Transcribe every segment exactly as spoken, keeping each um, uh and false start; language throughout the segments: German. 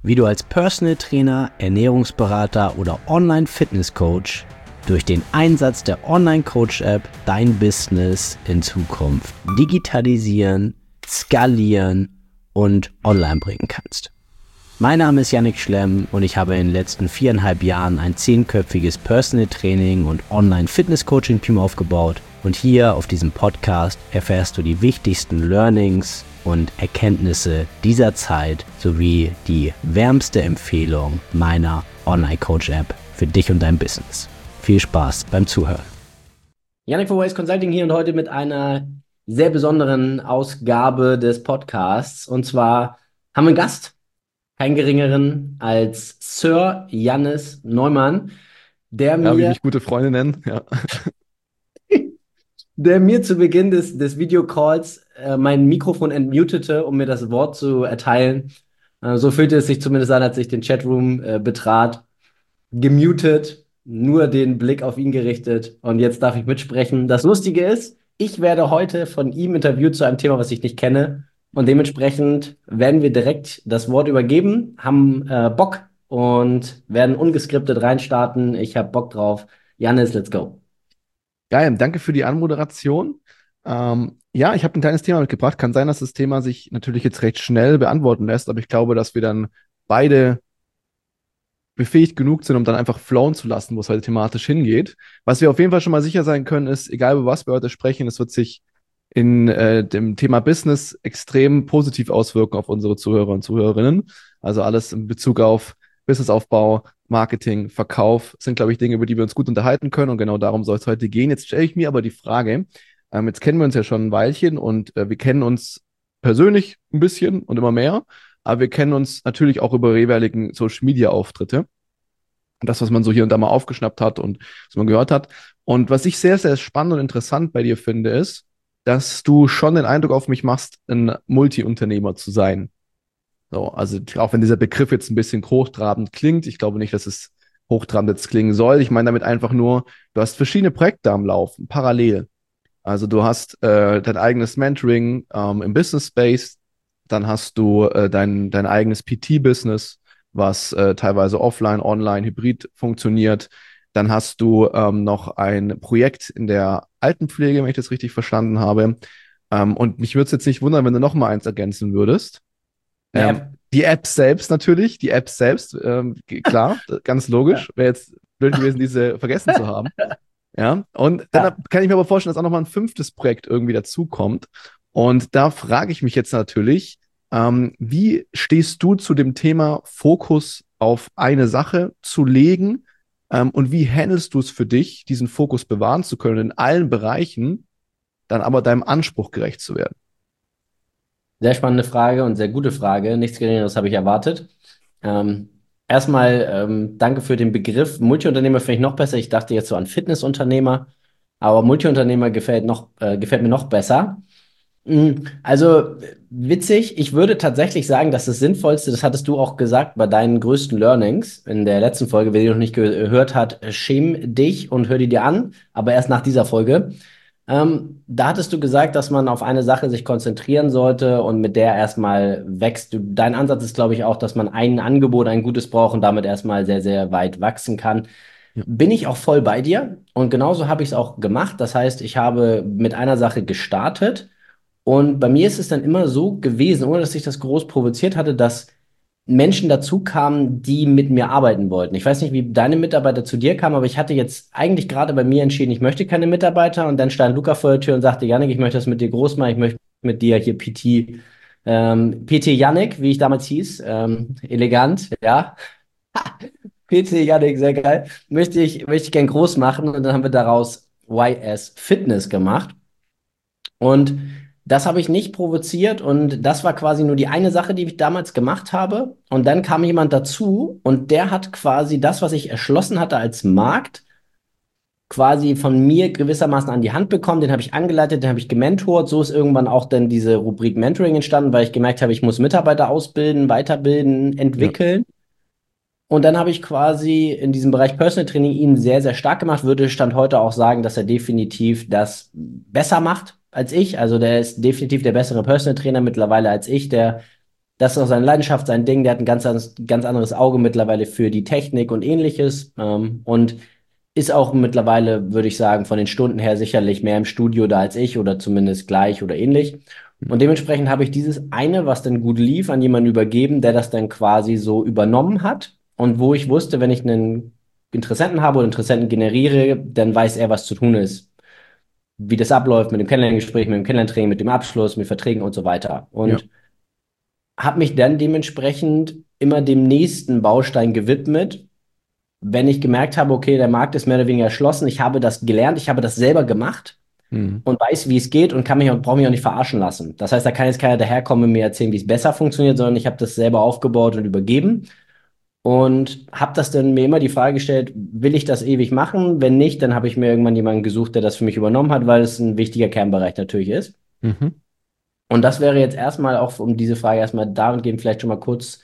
wie du als Personal Trainer, Ernährungsberater oder Online-Fitness-Coach durch den Einsatz der Online-Coach-App dein Business in Zukunft digitalisieren, skalieren und online bringen kannst. Mein Name ist Yannick Schlemm und ich habe in den letzten viereinhalb Jahren ein zehnköpfiges Personal Training und Online-Fitness-Coaching-Team aufgebaut und hier auf diesem Podcast erfährst du die wichtigsten Learnings und Erkenntnisse dieser Zeit sowie die wärmste Empfehlung meiner Online-Coach-App für dich und dein Business. Viel Spaß beim Zuhören. Yannick von Ways Consulting hier und heute mit einer sehr besonderen Ausgabe des Podcasts. Und zwar haben wir einen Gast, keinen geringeren als Sir Jannis Neumann, der mir... Ja, wie mich gute Freunde nennen, ja. der mir zu Beginn des, des Videocalls äh, mein Mikrofon entmutete, um mir das Wort zu erteilen. Äh, so fühlte es sich zumindest an, als ich den Chatroom äh, betrat. Gemutet, nur den Blick auf ihn gerichtet und jetzt darf ich mitsprechen. Das Lustige ist, ich werde heute von ihm interviewt zu einem Thema, was ich nicht kenne und dementsprechend werden wir direkt das Wort übergeben, haben äh, Bock und werden ungeskriptet reinstarten. Ich habe Bock drauf. Jannis, let's go. Geil, danke für die Anmoderation. Ähm, ja, ich habe ein kleines Thema mitgebracht. Kann sein, dass das Thema sich natürlich jetzt recht schnell beantworten lässt, aber ich glaube, dass wir dann beide befähigt genug sind, um dann einfach flowen zu lassen, wo es heute thematisch hingeht. Was wir auf jeden Fall schon mal sicher sein können, ist, egal über was wir heute sprechen, es wird sich in äh, dem Thema Business extrem positiv auswirken auf unsere Zuhörer und Zuhörerinnen. Also alles in Bezug auf Businessaufbau, Marketing, Verkauf sind, glaube ich, Dinge, über die wir uns gut unterhalten können und genau darum soll es heute gehen. Jetzt stelle ich mir aber die Frage, ähm, jetzt kennen wir uns ja schon ein Weilchen und äh, wir kennen uns persönlich ein bisschen und immer mehr, aber wir kennen uns natürlich auch über jeweiligen Social-Media-Auftritte. Das, was man so hier und da mal aufgeschnappt hat und was man gehört hat. Und was ich sehr, sehr spannend und interessant bei dir finde, ist, dass du schon den Eindruck auf mich machst, ein Multi-Unternehmer zu sein. So, also auch wenn dieser Begriff jetzt ein bisschen hochtrabend klingt, ich glaube nicht, dass es hochtrabend jetzt klingen soll. Ich meine damit einfach nur, du hast verschiedene Projekte am Laufen, parallel. Also du hast äh, dein eigenes Mentoring ähm, im Business Space, dann hast du äh, dein, dein eigenes P T-Business, was äh, teilweise offline, online, hybrid funktioniert. Dann hast du ähm, noch ein Projekt in der Altenpflege, wenn ich das richtig verstanden habe. Ähm, und mich würde es jetzt nicht wundern, wenn du noch mal eins ergänzen würdest. Ähm, App. die App selbst natürlich, die App selbst, ähm, klar, ganz logisch. Wäre jetzt blöd gewesen, diese vergessen zu haben. Ja, und dann Ja. kann ich mir aber vorstellen, dass auch noch mal ein fünftes Projekt irgendwie dazukommt. Und da frage ich mich jetzt natürlich, ähm, wie stehst du zu dem Thema, Fokus auf eine Sache zu legen? Ähm, und wie handelst du es für dich, diesen Fokus bewahren zu können in allen Bereichen, dann aber deinem Anspruch gerecht zu werden? Sehr spannende Frage und sehr gute Frage. Nichts Geringeres habe ich erwartet. Ähm, erstmal ähm, danke für den Begriff. Multiunternehmer finde ich noch besser. Ich dachte jetzt so an Fitnessunternehmer, aber Multiunternehmer gefällt noch, äh, gefällt mir noch besser. Mm, Also witzig, ich würde tatsächlich sagen, dass das Sinnvollste, das hattest du auch gesagt, bei deinen größten Learnings in der letzten Folge, wer die noch nicht gehört hat, schäm dich und hör die dir an, aber erst nach dieser Folge. Ähm, da hattest du gesagt, dass man auf eine Sache sich konzentrieren sollte und mit der erstmal wächst. Du, dein Ansatz ist, glaube ich, auch, dass man ein Angebot, ein gutes braucht und damit erstmal sehr, sehr weit wachsen kann. Ja. Bin ich auch voll bei dir und genauso habe ich es auch gemacht. Das heißt, ich habe mit einer Sache gestartet und bei mir ist es dann immer so gewesen, ohne dass ich das groß provoziert hatte, dass Menschen dazu kamen, die mit mir arbeiten wollten. Ich weiß nicht, wie deine Mitarbeiter zu dir kamen, aber ich hatte jetzt eigentlich gerade bei mir entschieden, ich möchte keine Mitarbeiter und dann stand Luca vor der Tür und sagte, Yannick, ich möchte das mit dir groß machen, ich möchte mit dir hier P T, ähm, P T Yannick, wie ich damals hieß, ähm, elegant, ja. P T Yannick, sehr geil. Möchte ich, möchte ich gern groß machen und dann haben wir daraus Y S Fitness gemacht. Und das habe ich nicht provoziert und das war quasi nur die eine Sache, die ich damals gemacht habe. Und dann kam jemand dazu und der hat quasi das, was ich erschlossen hatte als Markt, quasi von mir gewissermaßen an die Hand bekommen. Den habe ich angeleitet, den habe ich gementort. So ist irgendwann auch dann diese Rubrik Mentoring entstanden, weil ich gemerkt habe, ich muss Mitarbeiter ausbilden, weiterbilden, Ja. entwickeln. Und dann habe ich quasi in diesem Bereich Personal Training ihn sehr, sehr stark gemacht. Würde Stand heute auch sagen, dass er definitiv das besser macht als ich. Also der ist definitiv der bessere Personal Trainer mittlerweile als ich. Der das ist auch seine Leidenschaft, sein Ding. Der hat ein ganz, anderes- ganz anderes Auge mittlerweile für die Technik und ähnliches. Ähm, und ist auch mittlerweile, würde ich sagen, von den Stunden her sicherlich mehr im Studio da als ich oder zumindest gleich oder ähnlich. Und dementsprechend habe ich dieses eine, was dann gut lief, an jemanden übergeben, der das dann quasi so übernommen hat. Und wo ich wusste, wenn ich einen Interessenten habe oder Interessenten generiere, dann weiß er, was zu tun ist. Wie das abläuft mit dem Kennenlerngespräch, mit dem Kennenlerntraining, mit dem Abschluss, mit Verträgen und so weiter. Ja. Und habe mich dann dementsprechend immer dem nächsten Baustein gewidmet, wenn ich gemerkt habe, okay, der Markt ist mehr oder weniger erschlossen, ich habe das gelernt, ich habe das selber gemacht Mhm. und weiß, wie es geht und kann mich auch, brauche mich auch nicht verarschen lassen. Das heißt, da kann jetzt keiner daherkommen und mir erzählen, wie es besser funktioniert, sondern ich habe das selber aufgebaut und übergeben und habe das dann mir immer die Frage gestellt, will ich das ewig machen? Wenn nicht, dann habe ich mir irgendwann jemanden gesucht, der das für mich übernommen hat, weil es ein wichtiger Kernbereich natürlich ist. Mhm. Und das wäre jetzt erstmal auch, um diese Frage erstmal dahingehend vielleicht schon mal kurz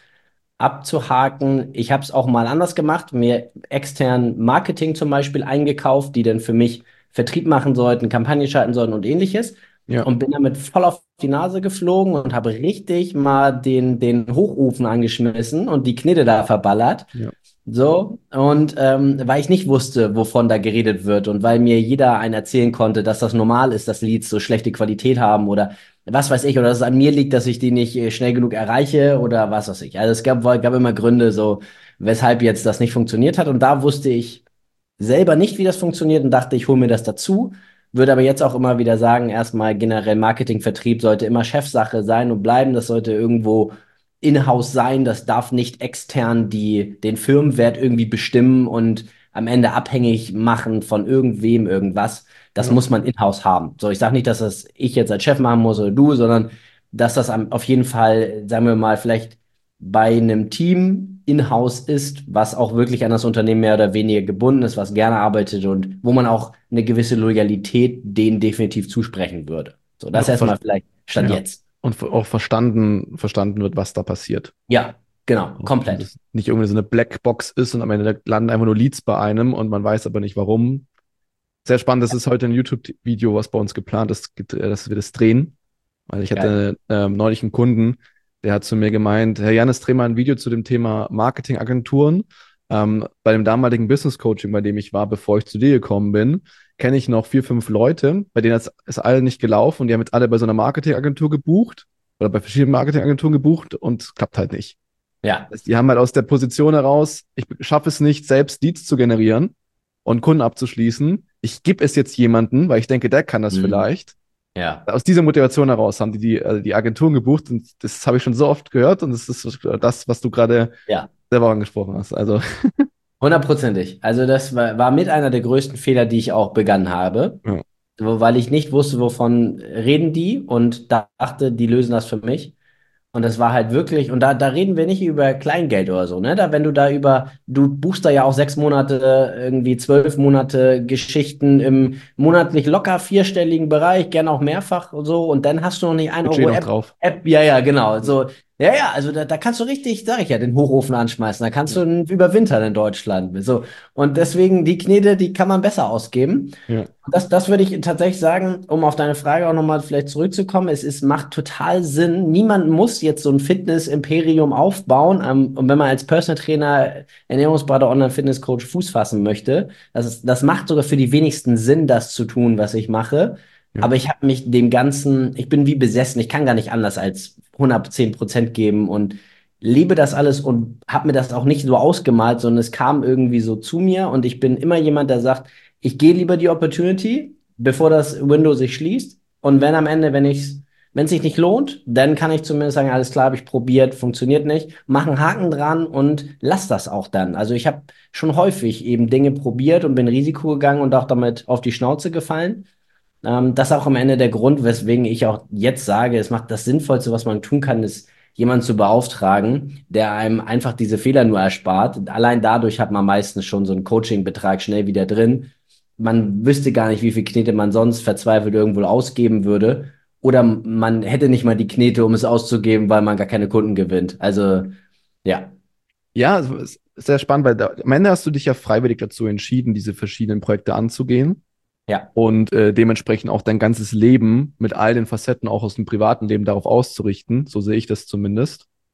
abzuhaken. Ich habe es auch mal anders gemacht, mir extern Marketing zum Beispiel eingekauft, die dann für mich Vertrieb machen sollten, Kampagnen schalten sollten und ähnliches. Ja. Und bin damit voll auf die Nase geflogen und habe richtig mal den, den Hochofen angeschmissen und die Knete da verballert. Ja. So, und ähm, weil ich nicht wusste, wovon da geredet wird und weil mir jeder einen erzählen konnte, dass das normal ist, dass Leads so schlechte Qualität haben oder was weiß ich, oder dass es an mir liegt, dass ich die nicht äh, schnell genug erreiche oder was weiß ich. Also es gab, gab immer Gründe, so, weshalb jetzt das nicht funktioniert hat. Und da wusste ich selber nicht, wie das funktioniert und dachte, ich hole mir das dazu. Würde aber jetzt auch immer wieder sagen, erstmal generell Marketing, Vertrieb sollte immer Chefsache sein und bleiben. Das sollte irgendwo in-house sein. Das darf nicht extern die, den Firmenwert irgendwie bestimmen und am Ende abhängig machen von irgendwem irgendwas. Das Ja. muss man in-house haben. So, ich sage nicht, dass das ich jetzt als Chef machen muss oder du, sondern dass das am- auf jeden Fall, sagen wir mal, vielleicht bei einem Team in-house ist, was auch wirklich an das Unternehmen mehr oder weniger gebunden ist, was gerne arbeitet und wo man auch eine gewisse Loyalität denen definitiv zusprechen würde. So, Und das auch, ver erstmal vielleicht Stand ja. jetzt. Und ver- auch verstanden, verstanden wird, was da passiert. Ja, genau, Und komplett. es nicht irgendwie so eine Blackbox ist und am Ende landen einfach nur Leads bei einem und man weiß aber nicht warum. Sehr spannend, das ist heute ein YouTube-Video, was bei uns geplant ist, get- äh, dass wir das drehen. Weil ich Geil. hatte ähm, neulich einen Kunden, der hat zu mir gemeint, Herr Janis, dreh mal ein Video zu dem Thema Marketingagenturen. Ähm, bei dem damaligen Business Coaching, bei dem ich war, bevor ich zu dir gekommen bin, kenne ich noch vier, fünf Leute, bei denen ist es allen nicht gelaufen und die haben jetzt alle bei so einer Marketingagentur gebucht oder bei verschiedenen Marketingagenturen gebucht und es klappt halt nicht. Ja. Das heißt, die haben halt aus der Position heraus, ich schaffe es nicht, selbst Leads zu generieren und Kunden abzuschließen. Ich gebe es jetzt jemanden, weil ich denke, der kann das Mhm. vielleicht. Ja. Aus dieser Motivation heraus haben die die, äh, die Agenturen gebucht und das habe ich schon so oft gehört und das ist das, was du gerade Ja. selber angesprochen hast. Also, Hundertprozentig. Also das war, war mit einer der größten Fehler, die ich auch begangen habe, ja, wo- weil ich nicht wusste, wovon reden die und dachte, die lösen das für mich. Und das war halt wirklich, und da, da reden wir nicht über Kleingeld oder so, ne? Da, wenn du da über, du buchst da ja auch sechs Monate, irgendwie zwölf Monate Geschichten im monatlich locker vierstelligen Bereich, gerne auch mehrfach und so, und dann hast du noch nicht ein Budget Euro noch App, drauf. App, ja, ja, genau. So, ja, ja, also da, da kannst du richtig, sag ich ja, den Hochofen anschmeißen. Da kannst Ja, du n- überwintern in Deutschland. So. Und deswegen, die Knete, die kann man besser ausgeben. ja, Das, das würde ich tatsächlich sagen, um auf deine Frage auch nochmal vielleicht zurückzukommen. Es ist, macht total Sinn. Niemand muss jetzt so ein Fitness-Imperium aufbauen. Ähm, und wenn man als Personal Trainer, Ernährungsberater, Online-Fitness-Coach Fuß fassen möchte, das ist, das macht sogar für die wenigsten Sinn, das zu tun, was ich mache. ja. Aber ich habe mich dem Ganzen, ich bin wie besessen. Ich kann gar nicht anders als hundertzehn Prozent geben und liebe das alles und habe mir das auch nicht so ausgemalt, sondern es kam irgendwie so zu mir und ich bin immer jemand, der sagt, ich gehe lieber die Opportunity, bevor das Window sich schließt. Und wenn am Ende, wenn ich's, wenn es sich nicht lohnt, dann kann ich zumindest sagen, alles klar, habe ich probiert, funktioniert nicht, mach einen Haken dran und lass das auch dann. Also ich habe schon häufig eben Dinge probiert und bin Risiko gegangen und auch damit auf die Schnauze gefallen. Ähm, das ist auch am Ende der Grund, weswegen ich auch jetzt sage, es macht das Sinnvollste, was man tun kann, ist, jemanden zu beauftragen, der einem einfach diese Fehler nur erspart. Allein dadurch hat man meistens schon so einen Coaching-Betrag schnell wieder drin. Man wüsste gar nicht, wie viel Knete man sonst verzweifelt irgendwo ausgeben würde. Oder man hätte nicht mal die Knete, um es auszugeben, weil man gar keine Kunden gewinnt. Also, ja, Ja, es ist sehr spannend, weil da, am Ende hast du dich ja freiwillig dazu entschieden, diese verschiedenen Projekte anzugehen ja, und äh, dementsprechend auch dein ganzes Leben mit all den Facetten auch aus dem privaten Leben darauf auszurichten. So sehe ich das zumindest.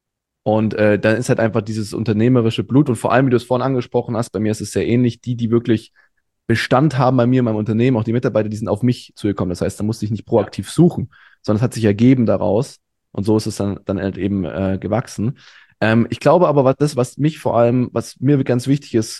Und äh, dann ist halt einfach dieses unternehmerische Blut und vor allem, wie du es vorhin angesprochen hast, bei mir ist es sehr ähnlich, die, die wirklich Bestand haben bei mir in meinem Unternehmen, auch die Mitarbeiter, die sind auf mich zugekommen. Das heißt, da musste ich nicht Ja, proaktiv suchen, sondern es hat sich ergeben daraus. Und so ist es dann, dann halt eben äh, gewachsen. Ähm, ich glaube aber, was das, was mich vor allem, was mir ganz wichtig ist,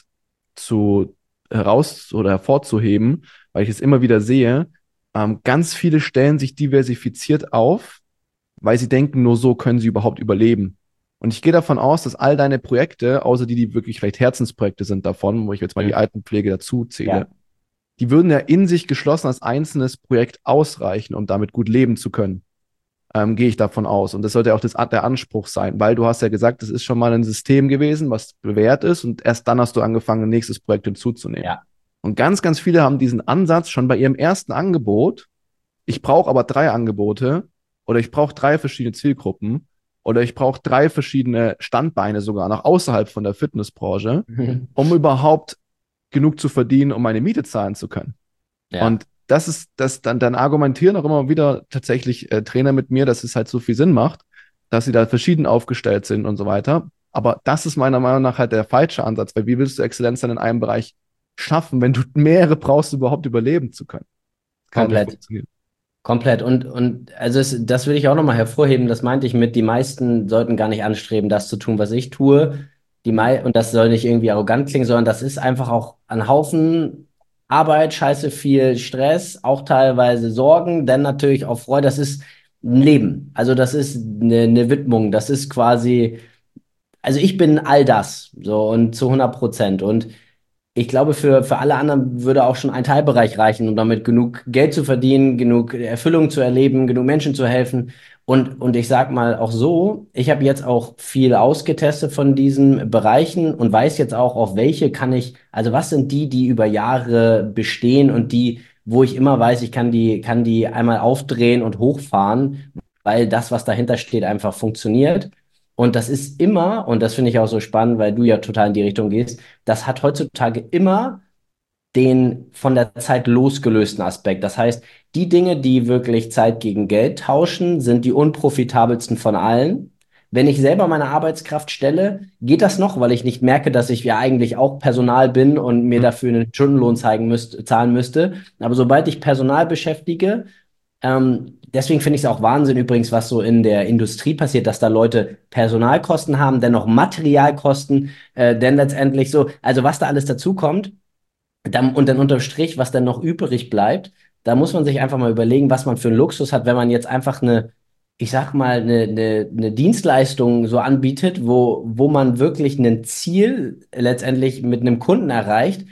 zu heraus oder hervorzuheben, weil ich es immer wieder sehe, ähm, ganz viele stellen sich diversifiziert auf, weil sie denken, nur so können sie überhaupt überleben. Und ich gehe davon aus, dass all deine Projekte, außer die, die wirklich vielleicht Herzensprojekte sind davon, wo ich jetzt mal die mhm. Altenpflege dazu zähle, Ja, die würden ja in sich geschlossen als einzelnes Projekt ausreichen, um damit gut leben zu können. Ähm, gehe ich davon aus. Und das sollte auch das, der Anspruch sein, weil du hast ja gesagt, das ist schon mal ein System gewesen, was bewährt ist und erst dann hast du angefangen, ein nächstes Projekt hinzuzunehmen. ja. Und ganz, ganz viele haben diesen Ansatz schon bei ihrem ersten Angebot. Ich brauche aber drei Angebote oder ich brauche drei verschiedene Zielgruppen oder ich brauche drei verschiedene Standbeine sogar noch außerhalb von der Fitnessbranche, um überhaupt genug zu verdienen, um meine Miete zahlen zu können. Ja, Und das ist, das dann, dann argumentieren auch immer wieder tatsächlich äh, Trainer mit mir, dass es halt so viel Sinn macht, dass sie da verschieden aufgestellt sind und so weiter. Aber das ist meiner Meinung nach halt der falsche Ansatz, weil wie willst du Exzellenz dann in einem Bereich schaffen, wenn du mehrere brauchst, um überhaupt überleben zu können? Das kann nicht komplett. funktionieren. Komplett. Und, und also es, das will ich auch nochmal hervorheben. Das meinte ich mit, die meisten sollten gar nicht anstreben, das zu tun, was ich tue. Die mei und das soll nicht irgendwie arrogant klingen, sondern das ist einfach auch ein Haufen Arbeit, scheiße viel Stress, auch teilweise Sorgen, dann natürlich auch Freude. Das ist ein Leben. Also das ist eine, eine Widmung. Das ist quasi, also ich bin all das. So und zu hundert Prozent. Und ich glaube, für, für alle anderen würde auch schon ein Teilbereich reichen, um damit genug Geld zu verdienen, genug Erfüllung zu erleben, genug Menschen zu helfen. Und, und ich sag mal auch so, ich habe jetzt auch viel ausgetestet von diesen Bereichen und weiß jetzt auch, auf welche kann ich, also was sind die, die über Jahre bestehen und die, wo ich immer weiß, ich kann die, kann die einmal aufdrehen und hochfahren, weil das, was dahinter steht, einfach funktioniert. Und das ist immer, und das finde ich auch so spannend, weil du ja total in die Richtung gehst, das hat heutzutage immer den von der Zeit losgelösten Aspekt. Das heißt, die Dinge, die wirklich Zeit gegen Geld tauschen, sind die unprofitabelsten von allen. Wenn ich selber meine Arbeitskraft stelle, geht das noch, weil ich nicht merke, dass ich ja eigentlich auch Personal bin und mir dafür einen Stundenlohn zeigen müsste, zahlen müsste. Aber sobald ich Personal beschäftige, ähm, deswegen finde ich es auch Wahnsinn übrigens, was so in der Industrie passiert, dass da Leute Personalkosten haben, dennoch Materialkosten, äh, denn letztendlich so, also was da alles dazu kommt, dann, und dann unterm Strich, was dann noch übrig bleibt, da muss man sich einfach mal überlegen, was man für einen Luxus hat, wenn man jetzt einfach eine, ich sag mal, eine, eine, eine Dienstleistung so anbietet, wo, wo man wirklich ein Ziel letztendlich mit einem Kunden erreicht,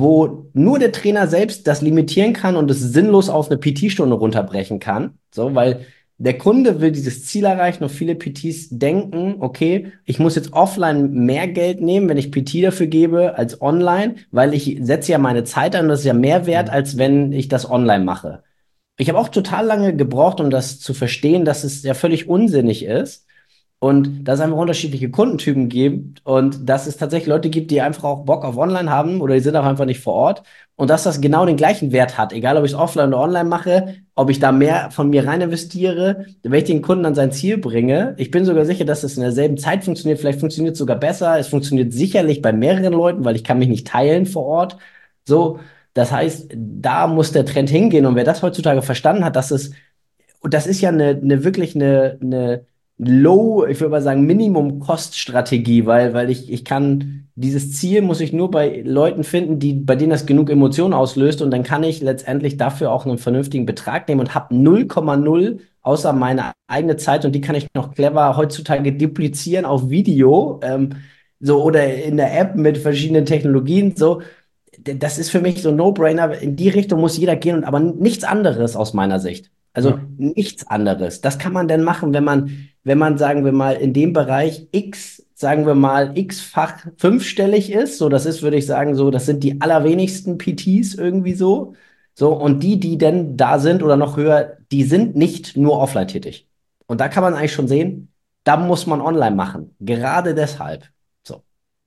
wo nur der Trainer selbst das limitieren kann und es sinnlos auf eine P T-Stunde runterbrechen kann. So, weil der Kunde will dieses Ziel erreichen und viele P Ts denken, okay, ich muss jetzt offline mehr Geld nehmen, wenn ich P T dafür gebe, als online, weil ich setze ja meine Zeit an, das ist ja mehr wert, Mhm. als wenn ich das online mache. Ich habe auch total lange gebraucht, um das zu verstehen, dass es ja völlig unsinnig ist und dass es einfach unterschiedliche Kundentypen gibt und dass es tatsächlich Leute gibt, die einfach auch Bock auf Online haben oder die sind auch einfach nicht vor Ort und dass das genau den gleichen Wert hat, egal ob ich es offline oder online mache, ob ich da mehr von mir rein investiere, wenn ich den Kunden an sein Ziel bringe. Ich bin sogar sicher, dass es in derselben Zeit funktioniert, vielleicht funktioniert es sogar besser. Es funktioniert sicherlich bei mehreren Leuten, weil ich kann mich nicht teilen vor Ort. So, das heißt, da muss der Trend hingehen und wer das heutzutage verstanden hat, dass es und das ist ja eine, eine wirklich eine, eine Low, ich würde mal sagen, Minimum-Cost-Strategie, weil, weil ich, ich kann, dieses Ziel muss ich nur bei Leuten finden, die, bei denen das genug Emotionen auslöst und dann kann ich letztendlich dafür auch einen vernünftigen Betrag nehmen und habe null Komma null außer meine eigene Zeit und die kann ich noch clever heutzutage duplizieren auf Video, ähm, so oder in der App mit verschiedenen Technologien, so. Das ist für mich so ein No-Brainer. In die Richtung muss jeder gehen und aber nichts anderes aus meiner Sicht. Also Ja. nichts anderes. Das kann man denn machen, wenn man, wenn man, sagen wir mal, in dem Bereich X, sagen wir mal, X-fach fünfstellig ist. So, das ist, würde ich sagen, so, das sind die allerwenigsten P Ts irgendwie so. So, und die, die denn da sind oder noch höher, die sind nicht nur offline tätig. Und da kann man eigentlich schon sehen, da muss man online machen. Gerade deshalb. So.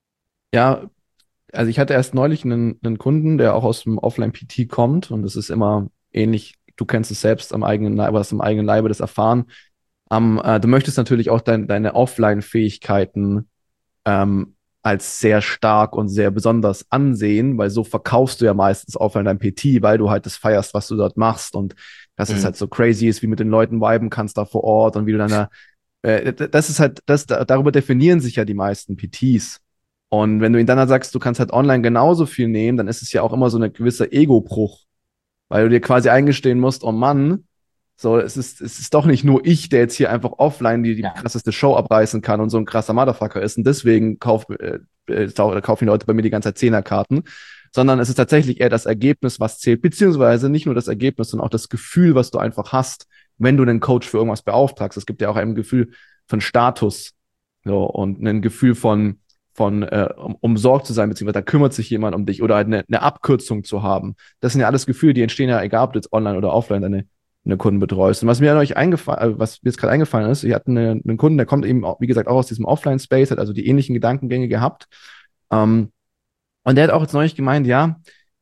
Ja, also ich hatte erst neulich einen, einen Kunden, der auch aus dem Offline-P T kommt und das ist immer ähnlich, du kennst es selbst am eigenen Leibe, hast am eigenen Leibe das erfahren. am, äh, du möchtest natürlich auch dein, deine Offline-Fähigkeiten ähm, als sehr stark und sehr besonders ansehen, weil so verkaufst du ja meistens offline dein P T, weil du halt das feierst, was du dort machst und dass es halt Mhm. so crazy ist, wie mit den Leuten viben kannst da vor Ort und wie du dann da, äh, das ist halt, das, darüber definieren sich ja die meisten P Ts. Und wenn du ihnen dann halt sagst, du kannst halt online genauso viel nehmen, dann ist es ja auch immer so ein gewisser Ego-Bruch, weil du dir quasi eingestehen musst, oh Mann, so, es ist, es ist doch nicht nur ich, der jetzt hier einfach offline die, die Ja. krasseste Show abreißen kann und so ein krasser Motherfucker ist und deswegen kauf, äh, äh, kaufen die Leute bei mir die ganze Zeit Zehnerkarten, sondern es ist tatsächlich eher das Ergebnis, was zählt, beziehungsweise nicht nur das Ergebnis, sondern auch das Gefühl, was du einfach hast, wenn du einen Coach für irgendwas beauftragst. Es gibt ja auch ein Gefühl von Status, so, und ein Gefühl von, von äh, um, umsorgt zu sein, beziehungsweise da kümmert sich jemand um dich oder halt eine, eine Abkürzung zu haben. Das sind ja alles Gefühle, die entstehen ja, egal ob du jetzt online oder offline deine, deine Kunden betreust. Und was mir euch eingefallen, was mir jetzt gerade eingefallen ist, wir hatten eine, einen Kunden, der kommt eben, wie gesagt, auch aus diesem Offline-Space, hat also die ähnlichen Gedankengänge gehabt. Ähm, und der hat auch jetzt neulich gemeint, ja,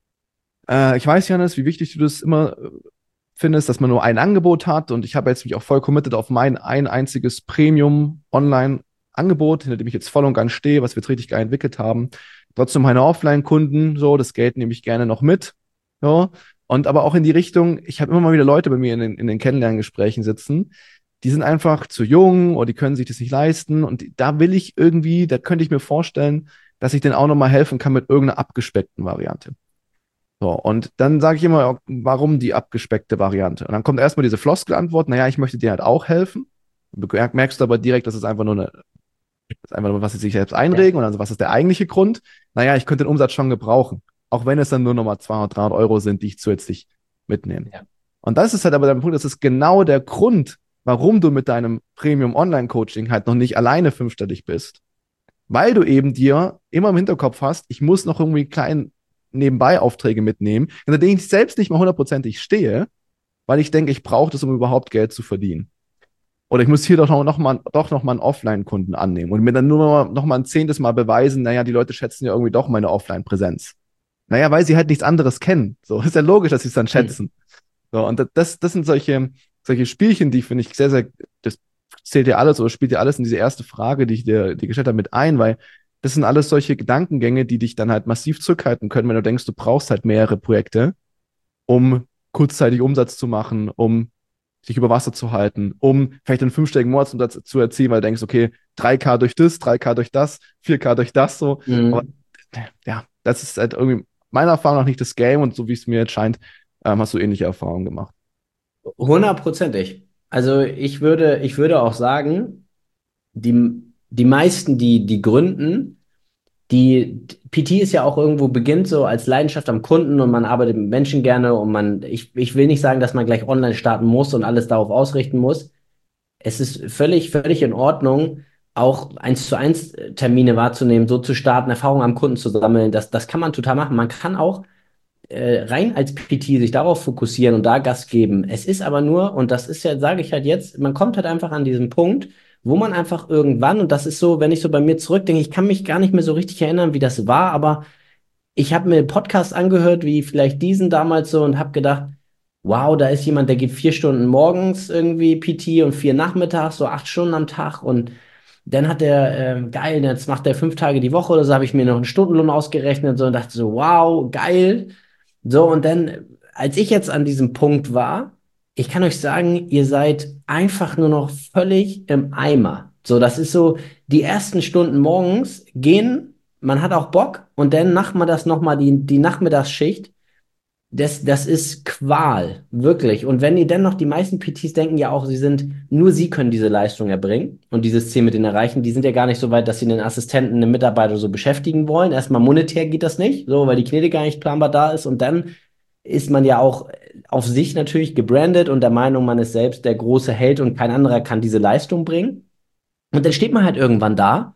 äh, ich weiß, Janis, wie wichtig du das immer äh, findest, dass man nur ein Angebot hat. Und ich habe jetzt mich auch voll committed auf mein ein einziges Premium-Online-Angebot, hinter dem ich jetzt voll und ganz stehe, was wir jetzt richtig geil entwickelt haben. Trotzdem meine Offline-Kunden, so, das Geld nehme ich gerne noch mit. So. Und aber auch in die Richtung, ich habe immer mal wieder Leute bei mir in den, in den Kennenlerngesprächen sitzen, die sind einfach zu jung oder die können sich das nicht leisten. Und da will ich irgendwie, da könnte ich mir vorstellen, dass ich denen auch nochmal helfen kann mit irgendeiner abgespeckten Variante. So, und dann sage ich immer, warum die abgespeckte Variante? Und dann kommt erstmal diese Floskelantwort, naja, ich möchte dir halt auch helfen. Du merkst aber direkt, das ist einfach nur eine, das ist einfach nur, was sie sich selbst Ja. einregen und also was ist der eigentliche Grund? Naja, ich könnte den Umsatz schon gebrauchen. Auch wenn es dann nur nochmal zweihundert, dreihundert Euro sind, die ich zusätzlich mitnehme. Ja. Und das ist halt aber der Punkt, das ist genau der Grund, warum du mit deinem Premium Online Coaching halt noch nicht alleine fünfstellig bist. Weil du eben dir immer im Hinterkopf hast, ich muss noch irgendwie klein nebenbei Aufträge mitnehmen, hinter denen ich selbst nicht mal hundertprozentig stehe, weil ich denke, ich brauche das, um überhaupt Geld zu verdienen. Oder ich muss hier doch noch, noch mal, doch noch mal einen Offline-Kunden annehmen und mir dann nur noch mal, noch mal ein zehntes Mal beweisen, naja, die Leute schätzen ja irgendwie doch meine Offline-Präsenz. Naja, weil sie halt nichts anderes kennen. So, ist ja logisch, dass sie es dann Mhm. schätzen. So, und das, das sind solche, solche Spielchen, die finde ich sehr, sehr, das zählt ja alles oder spielt ja alles in diese erste Frage, die ich dir, dir gestellt habe, mit ein, weil das sind alles solche Gedankengänge, die dich dann halt massiv zurückhalten können, wenn du denkst, du brauchst halt mehrere Projekte, um kurzzeitig Umsatz zu machen, um dich über Wasser zu halten, um vielleicht einen fünfstelligen Monatsumsatz zu erzielen, weil du denkst, okay, drei K durch das, drei K durch das, vier K durch das, so. Aber Mhm. ja, das ist halt irgendwie meiner Erfahrung nach nicht das Game und so wie es mir jetzt scheint, ähm, hast du ähnliche Erfahrungen gemacht. Hundertprozentig. Also ich würde, ich würde auch sagen, die, die meisten, die, die gründen, die P T ist ja auch irgendwo beginnt so als Leidenschaft am Kunden und man arbeitet mit Menschen gerne und man, ich, ich will nicht sagen, dass man gleich online starten muss und alles darauf ausrichten muss. Es ist völlig, völlig in Ordnung, auch eins zu eins Termine wahrzunehmen, so zu starten, Erfahrungen am Kunden zu sammeln. Das, das kann man total machen. Man kann auch äh, rein als P T sich darauf fokussieren und da Gas geben. Es ist aber nur, und das ist ja, sage ich halt jetzt, man kommt halt einfach an diesen Punkt, wo man einfach irgendwann, und das ist so, wenn ich so bei mir zurückdenke, ich kann mich gar nicht mehr so richtig erinnern, wie das war, aber ich habe mir Podcasts angehört, wie vielleicht diesen damals so, und habe gedacht, wow, da ist jemand, der gibt vier Stunden morgens irgendwie P T und vier nachmittags, so acht Stunden am Tag und dann hat der, ähm, geil, jetzt macht er fünf Tage die Woche oder so, habe ich mir noch einen Stundenlohn ausgerechnet so, und dachte so, wow, geil. So, und dann, als ich jetzt an diesem Punkt war, ich kann euch sagen, ihr seid einfach nur noch völlig im Eimer. So, das ist so, die ersten Stunden morgens gehen, man hat auch Bock und dann macht man das nochmal, die, die Nachmittagsschicht. Das, das ist Qual, wirklich. Und wenn ihr dennoch, die meisten P Ts denken ja auch, sie sind, nur sie können diese Leistung erbringen und dieses Ziel mit denen erreichen. Die sind ja gar nicht so weit, dass sie einen Assistenten, einen Mitarbeiter so beschäftigen wollen. Erstmal monetär geht das nicht, so, weil die Knete gar nicht planbar da ist. Und dann ist man ja auch auf sich natürlich gebrandet und der Meinung, man ist selbst der große Held und kein anderer kann diese Leistung bringen. Und dann steht man halt irgendwann da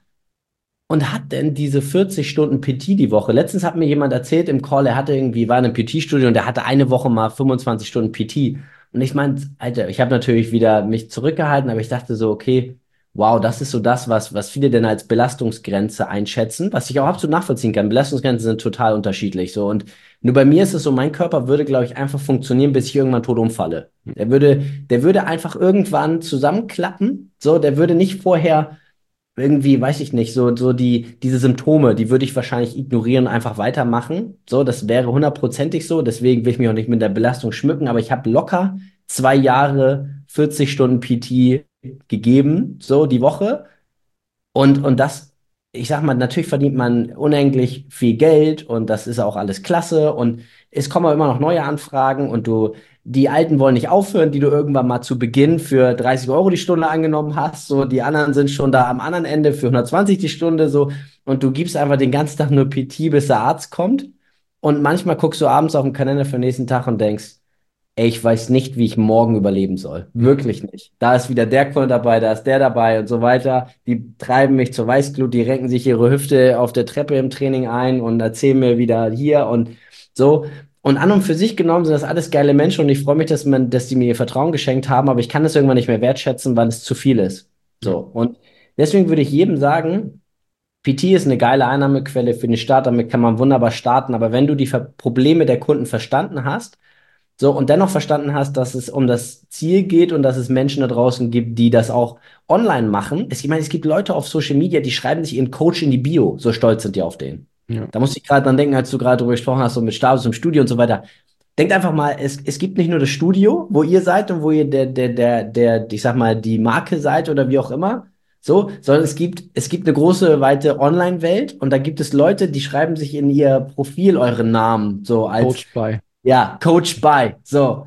und hat denn diese vierzig Stunden P T die Woche. Letztens hat mir jemand erzählt im Call, er hatte irgendwie, war in einem P T-Studio und der hatte eine Woche mal fünfundzwanzig Stunden P T. Und ich meinte, Alter, ich habe natürlich wieder mich zurückgehalten, aber ich dachte so, okay, wow, das ist so das, was, was viele denn als Belastungsgrenze einschätzen, was ich auch absolut nachvollziehen kann. Belastungsgrenzen sind total unterschiedlich, so. Und nur bei mir ist es so, mein Körper würde, glaube ich, einfach funktionieren, bis ich irgendwann tot umfalle. Der würde, der würde einfach irgendwann zusammenklappen, so, der würde nicht vorher irgendwie, weiß ich nicht, so, so die, diese Symptome, die würde ich wahrscheinlich ignorieren und einfach weitermachen. So, das wäre hundertprozentig so. Deswegen will ich mich auch nicht mit der Belastung schmücken, aber ich habe locker zwei Jahre vierzig Stunden P T gegeben, so die Woche. Und, und das, ich sag mal, natürlich verdient man unendlich viel Geld und das ist auch alles klasse und es kommen auch immer noch neue Anfragen und du, die Alten wollen nicht aufhören, die du irgendwann mal zu Beginn für dreißig Euro die Stunde angenommen hast, so, die anderen sind schon da am anderen Ende für hundertzwanzig die Stunde, so, und du gibst einfach den ganzen Tag nur P T, bis der Arzt kommt und manchmal guckst du abends auf den Kalender für den nächsten Tag und denkst, ey, ich weiß nicht, wie ich morgen überleben soll. Wirklich nicht. Da ist wieder der Kunde dabei, da ist der dabei und so weiter. Die treiben mich zur Weißglut, die renken sich ihre Hüfte auf der Treppe im Training ein und erzählen mir wieder hier und so. Und an und für sich genommen sind das alles geile Menschen und ich freue mich, dass man, dass die mir ihr Vertrauen geschenkt haben, aber ich kann das irgendwann nicht mehr wertschätzen, weil es zu viel ist. Ja. So. Und deswegen würde ich jedem sagen, P T ist eine geile Einnahmequelle für den Start, damit kann man wunderbar starten, aber wenn du die Ver Probleme der Kunden verstanden hast, so, und dennoch verstanden hast, dass es um das Ziel geht und dass es Menschen da draußen gibt, die das auch online machen. Es, ich meine, es gibt Leute auf Social Media, die schreiben sich ihren Coach in die Bio, so stolz sind die auf den. Ja. Da musste ich gerade dran denken, als du gerade darüber gesprochen hast, so mit Status im Studio und so weiter. Denkt einfach mal, es, es gibt nicht nur das Studio, wo ihr seid und wo ihr der, der, der, der, ich sag mal, die Marke seid oder wie auch immer, so, sondern es gibt, es gibt eine große, weite Online-Welt und da gibt es Leute, die schreiben sich in ihr Profil euren Namen, so als Coached by. ja, Coach by. So,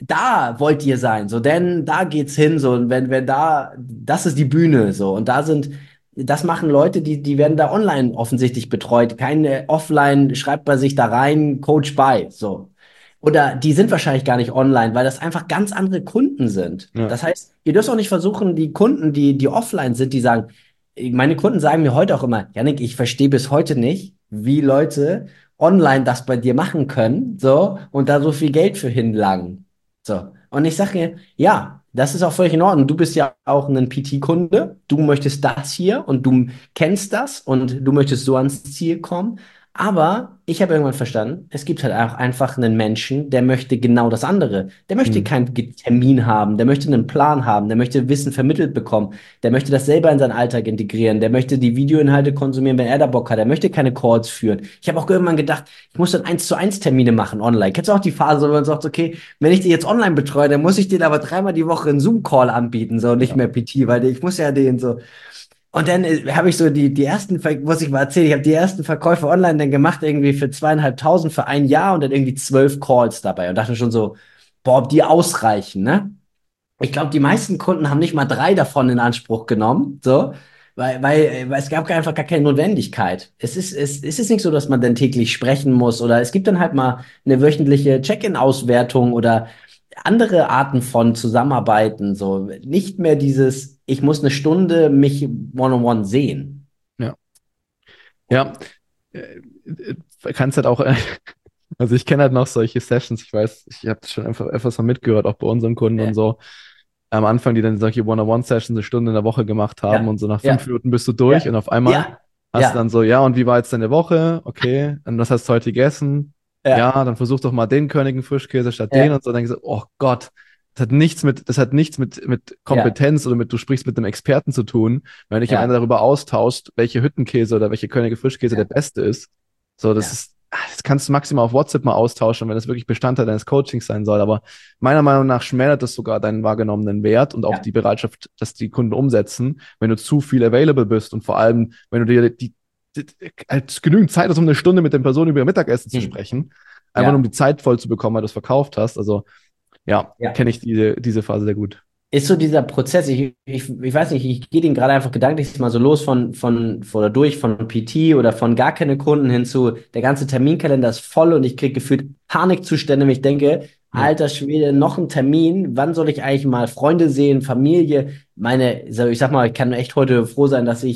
da wollt ihr sein. So, denn da geht's hin. So, und wenn, wenn da, das ist die Bühne. So, und da sind, das machen Leute, die, die werden da online offensichtlich betreut. Keine offline schreibt man sich da rein, Coach by. So. Oder die sind wahrscheinlich gar nicht online, weil das einfach ganz andere Kunden sind. Ja. Das heißt, ihr dürft auch nicht versuchen, die Kunden, die, die offline sind, die sagen, meine Kunden sagen mir heute auch immer, Jannik, ich verstehe bis heute nicht, wie Leute online das bei dir machen können, so, und da so viel Geld für hinlangen. So. Und ich sage ihr, ja, das ist auch völlig in Ordnung. Du bist ja auch ein P T-Kunde. Du möchtest das hier und du kennst das und du möchtest so ans Ziel kommen. Aber ich habe irgendwann verstanden, es gibt halt auch einfach einen Menschen, der möchte genau das andere. Der möchte Hm. keinen Ge- Termin haben, der möchte einen Plan haben, der möchte Wissen vermittelt bekommen, der möchte das selber in seinen Alltag integrieren, der möchte die Videoinhalte konsumieren, wenn er da Bock hat, der möchte keine Calls führen. Ich habe auch irgendwann gedacht, ich muss dann eins zu eins Termine machen online. Kennst du auch die Phase, wo man sagt, okay, wenn ich die jetzt online betreue, dann muss ich den aber dreimal die Woche einen Zoom-Call anbieten, so nicht Ja. mehr P T, weil ich muss ja den so. Und dann äh, habe ich so die, die ersten, Ver- muss ich mal erzählen, ich habe die ersten Verkäufe online dann gemacht, irgendwie für zweieinhalbtausend für ein Jahr und dann irgendwie zwölf Calls dabei und dachte schon so, boah, ob die ausreichen, ne? Ich glaube, die meisten Kunden haben nicht mal drei davon in Anspruch genommen, so, weil, weil, äh, weil es gab einfach gar keine Notwendigkeit. Es ist, es, es ist nicht so, dass man dann täglich sprechen muss oder es gibt dann halt mal eine wöchentliche Check-in-Auswertung oder andere Arten von Zusammenarbeiten, so nicht mehr dieses, ich muss eine Stunde mich one-on-one sehen. Ja. Ja. Äh, äh, kannst halt auch, äh, also ich kenne halt noch solche Sessions, ich weiß, ich habe das schon einfach öfters mal mitgehört, auch bei unseren Kunden Ja, und so. Am Anfang, die dann solche One-on-One-Sessions eine Stunde in der Woche gemacht haben ja, und so nach fünf ja, Minuten bist du durch ja, und auf einmal ja, hast du ja, dann so, ja, und wie war jetzt deine Woche? Okay, und was hast du heute gegessen? ja, Ja, dann versuch doch mal den Königen Frischkäse statt den ja, und so. Dann denkst du, oh Gott, das hat nichts mit, das hat nichts mit, mit ja, Kompetenz oder mit, du sprichst mit einem Experten zu tun, wenn du dich am Ende ja, darüber austauschst, welche Hüttenkäse oder welche Könige Frischkäse der ja, beste ist. So, das ja, ist, ah, das kannst du maximal auf WhatsApp mal austauschen, wenn das wirklich Bestandteil deines Coachings sein soll. Aber meiner Meinung nach schmälert das sogar deinen wahrgenommenen Wert und auch ja, die Bereitschaft, dass die Kunden umsetzen, wenn du zu viel available bist und vor allem, wenn du dir die, die, als genügend Zeit hast, um eine Stunde mit den Personen über ihr Mittagessen zu hm, sprechen, einfach nur um ja, die Zeit voll zu bekommen, weil du es verkauft hast. Also ja, ja. kenne ich diese, diese Phase sehr gut. Ist so dieser Prozess, ich, ich, ich weiß nicht, ich gehe den gerade einfach gedanklich mal so los von, von, oder durch von P T oder von gar keine Kunden hinzu, der ganze Terminkalender ist voll und ich kriege gefühlt Panikzustände, wenn ich denke, Ja, alter Schwede, noch ein Termin, wann soll ich eigentlich mal Freunde sehen, Familie, meine, so, ich sag mal, ich kann echt heute froh sein, dass ich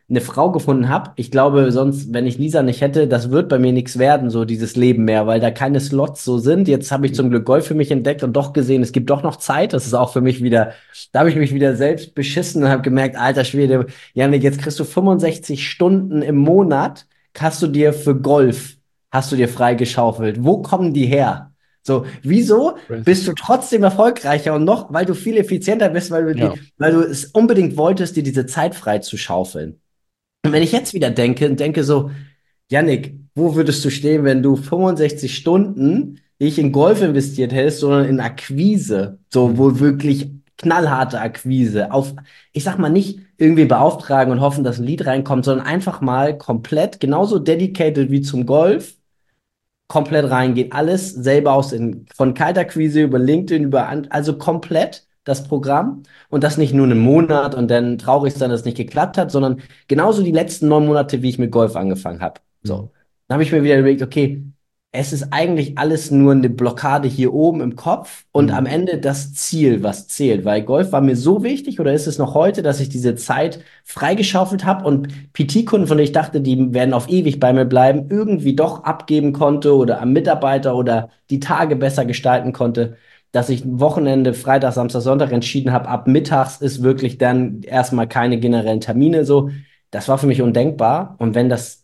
eine Frau gefunden habe. Ich glaube, sonst, wenn ich Lisa nicht hätte, das wird bei mir nichts werden, so dieses Leben mehr, weil da keine Slots so sind. Jetzt habe ich zum Glück Golf für mich entdeckt und doch gesehen, es gibt doch noch Zeit. Das ist auch für mich wieder, da habe ich mich wieder selbst beschissen und habe gemerkt, alter Schwede, Janik, jetzt kriegst du fünfundsechzig Stunden im Monat, hast du dir für Golf, hast du dir freigeschaufelt. Wo kommen die her? So, wieso Crazy. bist du trotzdem erfolgreicher und noch, weil du viel effizienter bist, weil du die, Ja. weil du es unbedingt wolltest, dir diese Zeit frei zu schaufeln. Und wenn ich jetzt wieder denke, denke so, Yannick, wo würdest du stehen, wenn du fünfundsechzig Stunden nicht in Golf investiert hättest, sondern in Akquise? So, Mhm. wo wirklich knallharte Akquise auf, ich sag mal, nicht irgendwie beauftragen und hoffen, dass ein Lied reinkommt, sondern einfach mal komplett genauso dedicated wie zum Golf komplett reingehen. Alles selber aus in, von Kaltakquise über LinkedIn, über, an- also komplett das Programm und das nicht nur einen Monat und dann traurig sein, dass es nicht geklappt hat, sondern genauso die letzten neun Monate, wie ich mit Golf angefangen habe. Mhm. So. Dann habe ich mir wieder überlegt, okay, es ist eigentlich alles nur eine Blockade hier oben im Kopf und am Mhm. Ende das Ziel, was zählt. Weil Golf war mir so wichtig oder ist es noch heute, dass ich diese Zeit freigeschaufelt habe und P T-Kunden, von denen ich dachte, die werden auf ewig bei mir bleiben, irgendwie doch abgeben konnte oder am Mitarbeiter oder die Tage besser gestalten konnte, dass ich Wochenende, Freitag, Samstag, Sonntag entschieden habe, ab mittags ist wirklich dann erstmal keine generellen Termine so. Das war für mich undenkbar. Und wenn das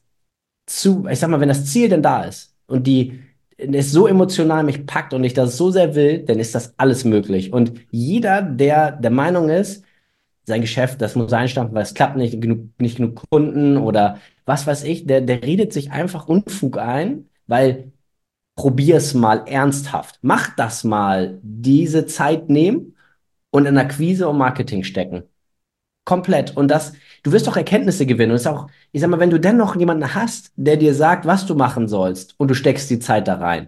zu, ich sag mal, wenn das Ziel denn da ist und die es so emotional mich packt und ich das so sehr will, dann ist das alles möglich. Und jeder, der der Meinung ist, sein Geschäft, das muss einstampfen, weil es klappt nicht, genug, nicht genug Kunden oder was weiß ich, der, der redet sich einfach Unfug ein, weil probier's mal ernsthaft. Mach das mal, diese Zeit nehmen und in Akquise und Marketing stecken. Komplett. Und das, du wirst doch Erkenntnisse gewinnen. Und es ist auch, ich sag mal, wenn du dann noch jemanden hast, der dir sagt, was du machen sollst und du steckst die Zeit da rein,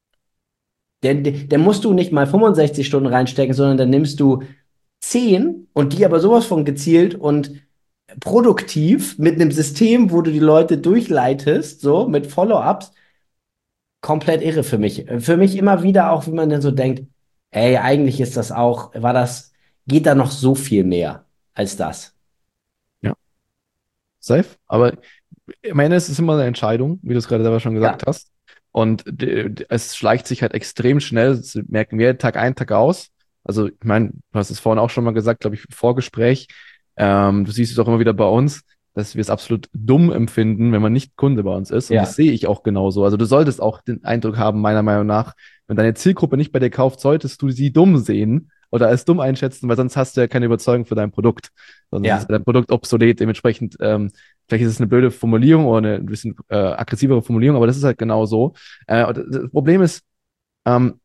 dann, dann musst du nicht mal fünfundsechzig Stunden reinstecken, sondern dann nimmst du zehn und die aber sowas von gezielt und produktiv mit einem System, wo du die Leute durchleitest, so mit Follow-ups, komplett irre für mich. Für mich immer wieder auch, wie man dann so denkt, ey, eigentlich ist das auch, war das, geht da noch so viel mehr als das. Ja, safe. Aber am Ende ist es immer eine Entscheidung, wie du es gerade selber schon gesagt Ja, hast. Und d- d- es schleicht sich halt extrem schnell, das merken wir Tag ein, Tag aus. Also, ich meine, du hast es vorhin auch schon mal gesagt, glaube ich, im Vorgespräch. Ähm, du siehst es auch immer wieder bei uns, dass wir es absolut dumm empfinden, wenn man nicht Kunde bei uns ist. Und das ja, sehe ich auch genauso. Also, du solltest auch den Eindruck haben, meiner Meinung nach, wenn deine Zielgruppe nicht bei dir kauft, solltest du sie dumm sehen oder als dumm einschätzen, weil sonst hast du ja keine Überzeugung für dein Produkt. Sonst ist ja. dein Produkt obsolet. Dementsprechend, ähm, vielleicht ist es eine blöde Formulierung oder eine ein bisschen äh, aggressivere Formulierung, aber das ist halt genau so. Äh, und das Problem ist, ähm,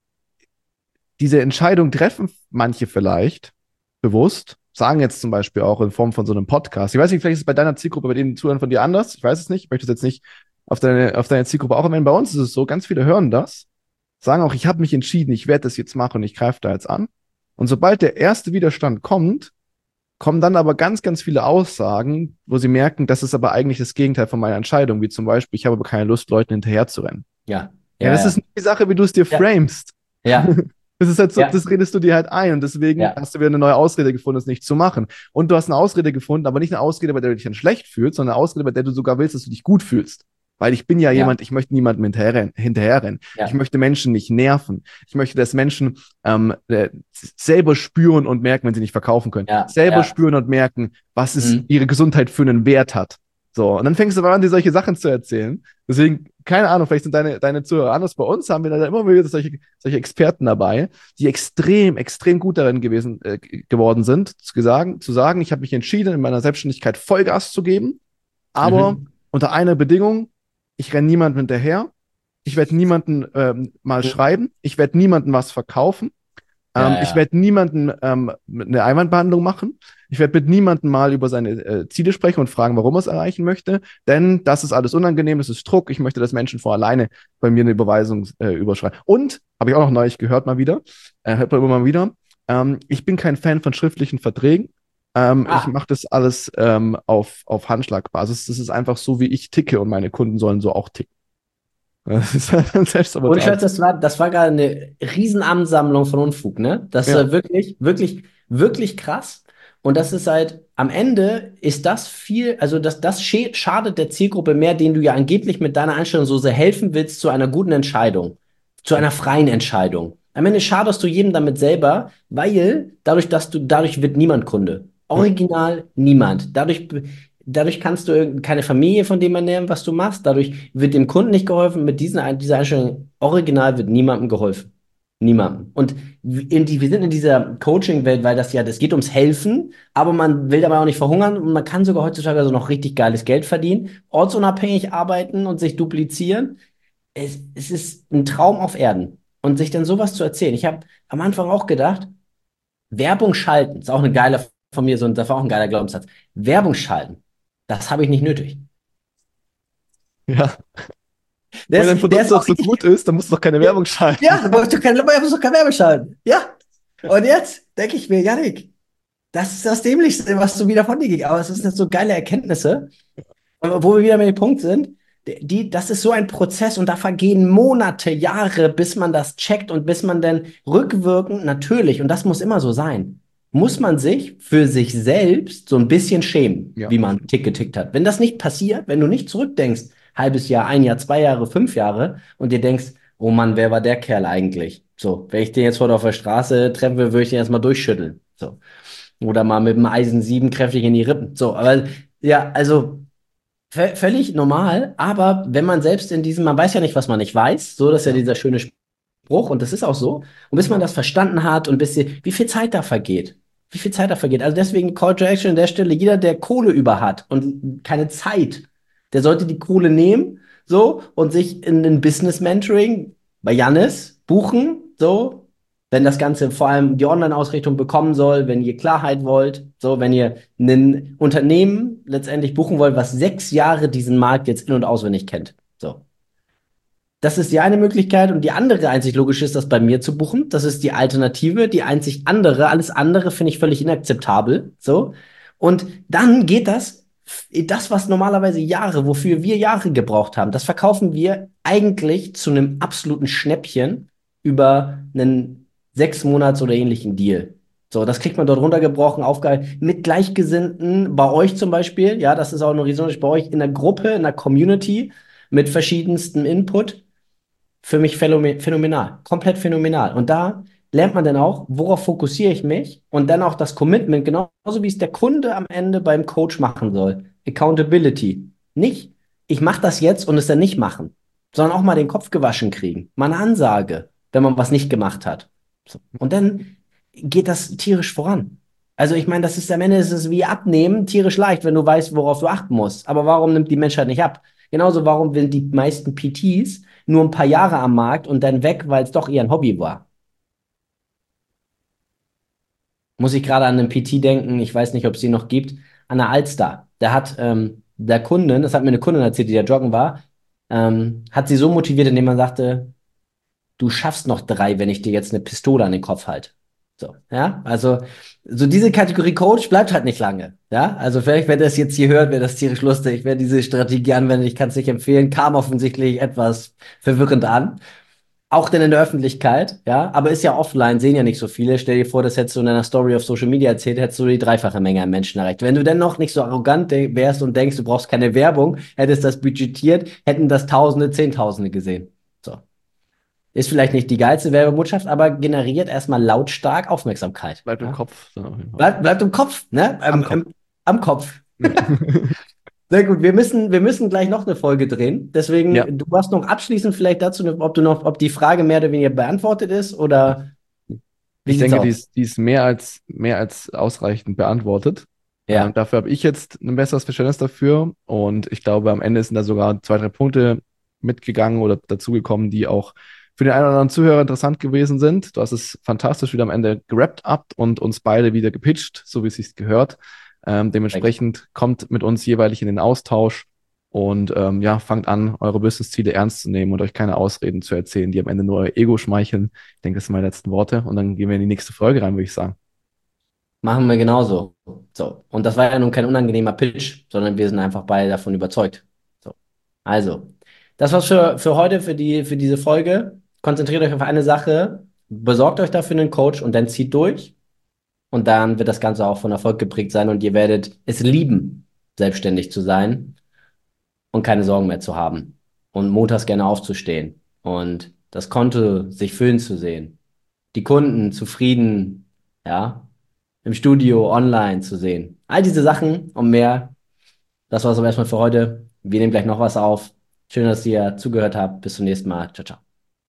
diese Entscheidung treffen manche vielleicht bewusst, sagen jetzt zum Beispiel auch in Form von so einem Podcast. Ich weiß nicht, vielleicht ist es bei deiner Zielgruppe, bei den Zuhörern von dir anders. Ich weiß es nicht. Ich möchte es jetzt nicht auf deine, auf deine Zielgruppe auch erwähnen. Bei uns ist es so, ganz viele hören das, sagen auch, ich habe mich entschieden, ich werde das jetzt machen und ich greife da jetzt an. Und sobald der erste Widerstand kommt, kommen dann aber ganz, ganz viele Aussagen, wo sie merken, das ist aber eigentlich das Gegenteil von meiner Entscheidung, wie zum Beispiel, ich habe aber keine Lust, Leuten hinterher zu rennen. Ja, Ja, ja, das ist ja, nicht die Sache, wie du es dir ja, framest. ja, Das ist halt so, ja, das redest du dir halt ein und deswegen ja, hast du wieder eine neue Ausrede gefunden, es nicht zu machen. Und du hast eine Ausrede gefunden, aber nicht eine Ausrede, bei der du dich dann schlecht fühlst, sondern eine Ausrede, bei der du sogar willst, dass du dich gut fühlst. Weil ich bin ja ja, jemand, ich möchte niemandem hinterherrennen. hinterherrennen. Ich ja, möchte Menschen nicht nerven. Ich möchte, dass Menschen ähm, äh, selber spüren und merken, wenn sie nicht verkaufen können. ja, Selber ja. spüren und merken, was es Mhm. ihre Gesundheit für einen Wert hat. So, und dann fängst du aber an, dir solche Sachen zu erzählen. Deswegen, keine Ahnung, vielleicht sind deine, deine Zuhörer anders. Bei uns haben wir da immer wieder solche, solche Experten dabei, die extrem, extrem gut darin gewesen, äh, geworden sind, zu sagen, zu sagen, ich habe mich entschieden, in meiner Selbstständigkeit Vollgas zu geben, aber Mhm. unter einer Bedingung, ich renne niemandem hinterher, ich werde niemanden ähm, mal Mhm. schreiben, ich werde niemandem was verkaufen, Ja, ähm, ich ja, werde niemanden ähm, eine Einwandbehandlung machen. Ich werde mit niemandem mal über seine äh, Ziele sprechen und fragen, warum er es erreichen möchte. Denn das ist alles unangenehm, das ist Druck. Ich möchte, dass Menschen vor alleine bei mir eine Überweisung äh, überschreiben. Und, habe ich auch noch neulich gehört mal wieder, äh, hört man immer mal wieder, ähm, ich bin kein Fan von schriftlichen Verträgen. Ähm, ich ah, mache das alles ähm, auf, auf Handschlagbasis. Das ist einfach so, wie ich ticke und meine Kunden sollen so auch ticken. Das ist halt ein ohne Selbstsabotage. Scheiß, das war, das war gerade eine Riesenansammlung von Unfug, ne? Das ist Ja. äh, wirklich, wirklich, wirklich krass. Und das ist halt, am Ende ist das viel, also das, das schä- schadet der Zielgruppe mehr, denen du ja angeblich mit deiner Einstellung so sehr helfen willst zu einer guten Entscheidung, zu einer freien Entscheidung. Am Ende schadest du jedem damit selber, weil dadurch, dass du, dadurch wird niemand Kunde. Ja. Original niemand. Dadurch, dadurch kannst du irgend- keine Familie von dem ernähren, was du machst. Dadurch wird dem Kunden nicht geholfen. Mit diesen, dieser Einstellung, original wird niemandem geholfen. Niemandem. Und in die, wir sind in dieser Coaching-Welt, weil das ja, das geht ums Helfen, aber man will dabei auch nicht verhungern und man kann sogar heutzutage so noch richtig geiles Geld verdienen, ortsunabhängig arbeiten und sich duplizieren. Es, es ist ein Traum auf Erden. Und sich dann sowas zu erzählen. Ich habe am Anfang auch gedacht, Werbung schalten, ist auch eine geile von mir, so ein, das war auch ein geiler Glaubenssatz. Werbung schalten, das habe ich nicht nötig. Ja. Der Wenn dein ist, der Produkt ist doch auch so richtig. gut ist, dann musst du doch keine Werbung schalten. Ja, du brauchst doch keine, du brauchst doch keine Werbung schalten. Ja. Und jetzt denke ich mir, Janik, das ist das Dämlichste, was du wieder von dir ging. Aber es sind so geile Erkenntnisse. Und wo wir wieder bei dem Punkt sind, die, das ist so ein Prozess und da vergehen Monate, Jahre, bis man das checkt und bis man dann rückwirkend natürlich, und das muss immer so sein, muss man sich für sich selbst so ein bisschen schämen, Ja. wie man einen Tick getickt hat. Wenn das nicht passiert, wenn du nicht zurückdenkst, halbes Jahr, ein Jahr, zwei Jahre, fünf Jahre und dir denkst, oh Mann, wer war der Kerl eigentlich? So, wenn ich den jetzt heute auf der Straße treffe, würde ich den erstmal durchschütteln. So. Oder mal mit dem Eisen sieben kräftig in die Rippen. So, aber ja, also V völlig normal, aber wenn man selbst in diesem, man weiß ja nicht, was man nicht weiß, so, das ist ja Ja. dieser schöne Spruch und das ist auch so. Und bis man das verstanden hat und bis sie, wie viel Zeit da vergeht, wie viel Zeit da vergeht. Also deswegen Call to Action an der Stelle, jeder, der Kohle über hat und keine Zeit, der sollte die Kohle nehmen, so, und sich in ein Business Mentoring bei Jannis buchen, so, wenn das Ganze vor allem die Online-Ausrichtung bekommen soll, wenn ihr Klarheit wollt, so, wenn ihr ein Unternehmen letztendlich buchen wollt, was sechs Jahre diesen Markt jetzt in- und auswendig kennt. So. Das ist die eine Möglichkeit und die andere einzig logische ist, das bei mir zu buchen. Das ist die Alternative, die einzig andere. Alles andere finde ich völlig inakzeptabel. So. Und dann geht das, das, was normalerweise Jahre, wofür wir Jahre gebraucht haben, das verkaufen wir eigentlich zu einem absoluten Schnäppchen über einen sechs Monats oder ähnlichen Deal. So, das kriegt man dort runtergebrochen, aufgehalten, mit Gleichgesinnten, bei euch zum Beispiel, ja, das ist auch eine Riesung, bei euch in der Gruppe, in der Community, mit verschiedenstem Input. Für mich phänomen phänomenal, komplett phänomenal. Und da lernt man dann auch, worauf fokussiere ich mich und dann auch das Commitment, genauso wie es der Kunde am Ende beim Coach machen soll. Accountability. Nicht, ich mache das jetzt und es dann nicht machen, sondern auch mal den Kopf gewaschen kriegen. Mal eine Ansage, wenn man was nicht gemacht hat. So. Und dann geht das tierisch voran. Also ich meine, das ist am Ende ist es wie abnehmen, tierisch leicht, wenn du weißt, worauf du achten musst. Aber warum nimmt die Menschheit nicht ab? Genauso, warum will die meisten P Ts nur ein paar Jahre am Markt und dann weg, weil es doch eher ein Hobby war? Muss ich gerade an einen P T denken, ich weiß nicht, ob es die noch gibt, an der Alster. Der hat ähm, der Kundin, das hat mir eine Kundin erzählt, die da joggen war, ähm, hat sie so motiviert, indem man sagte, du schaffst noch drei, wenn ich dir jetzt eine Pistole an den Kopf halte. So, ja, also so diese Kategorie Coach bleibt halt nicht lange. Ja, also vielleicht, wenn das jetzt hier hört, wäre das tierisch lustig. Wer diese Strategie anwendet, ich kann es nicht empfehlen, kam offensichtlich etwas verwirrend an. Auch denn in der Öffentlichkeit, ja, aber ist ja offline, sehen ja nicht so viele. Stell dir vor, das hättest du in einer Story auf Social Media erzählt, hättest du die dreifache Menge an Menschen erreicht. Wenn du denn noch nicht so arrogant wärst und denkst, du brauchst keine Werbung, hättest das budgetiert, hätten das Tausende, Zehntausende gesehen. So. Ist vielleicht nicht die geilste Werbebotschaft, aber generiert erstmal lautstark Aufmerksamkeit. Bleibt im Ja? Kopf. So, auf jeden Fall. Bleibt, bleibt im Kopf, ne? Am Am, Kopf. am, am Kopf. Ja. Sehr gut, wir müssen, wir müssen gleich noch eine Folge drehen. Ja. Deswegen, du hast noch abschließend vielleicht dazu, ob du noch, ob die Frage mehr oder weniger beantwortet ist oder wie Ich sieht's denke, die aus? ist, die ist mehr als, mehr als ausreichend beantwortet. Ähm, Ja, dafür habe ich jetzt ein besseres Verständnis dafür. Und ich glaube, am Ende sind da sogar zwei, drei Punkte mitgegangen oder dazugekommen, die auch für den einen oder anderen Zuhörer interessant gewesen sind. Du hast es fantastisch wieder am Ende gerappt up und uns beide wieder gepitcht, so wie es sich gehört. Ähm, perfekt. dementsprechend kommt mit uns jeweilig in den Austausch und ähm, ja, fangt an, eure Business-Ziele ernst zu nehmen und euch keine Ausreden zu erzählen, die am Ende nur euer Ego schmeicheln. Ich denke, das sind meine letzten Worte und dann gehen wir in die nächste Folge rein, würde ich sagen. Machen wir genauso. So. Und das war ja nun kein unangenehmer Pitch, sondern wir sind einfach beide davon überzeugt. So. Also, das war's für, für heute, für die, für diese Folge. Konzentriert euch auf eine Sache, besorgt euch dafür einen Coach und dann zieht durch. Und dann wird das Ganze auch von Erfolg geprägt sein und ihr werdet es lieben, selbstständig zu sein und keine Sorgen mehr zu haben und montags gerne aufzustehen und das Konto sich füllen zu sehen, die Kunden zufrieden, ja, im Studio, online zu sehen. All diese Sachen und mehr, das war's aber erstmal für heute. Wir nehmen gleich noch was auf. Schön, dass ihr zugehört habt. Bis zum nächsten Mal. Ciao, ciao.